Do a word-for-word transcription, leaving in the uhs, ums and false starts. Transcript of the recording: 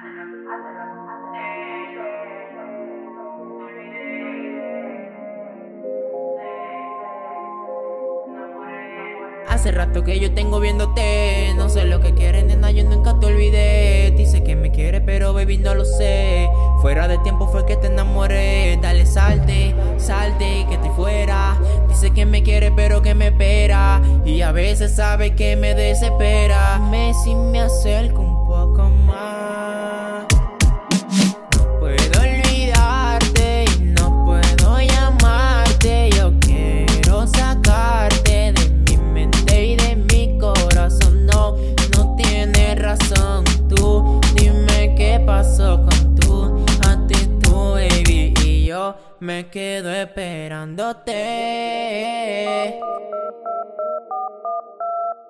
Hace rato que yo tengo viéndote, no sé lo que quieres, nena, yo nunca te olvidé. Dice que me quiere, pero baby no lo sé. Fuera de tiempo fue que te enamoré. Dale, salte, salte, que estoy fuera. Dice que me quiere, pero que me espera. Y a veces sabe que me desespera. Dime si me acerco un poco más. No puedo olvidarte y no puedo llamarte. Yo quiero sacarte de mi mente y de mi corazón. No, no tienes razón. Tú dime qué pasó con tu actitud, baby. Y yo me quedo esperándote.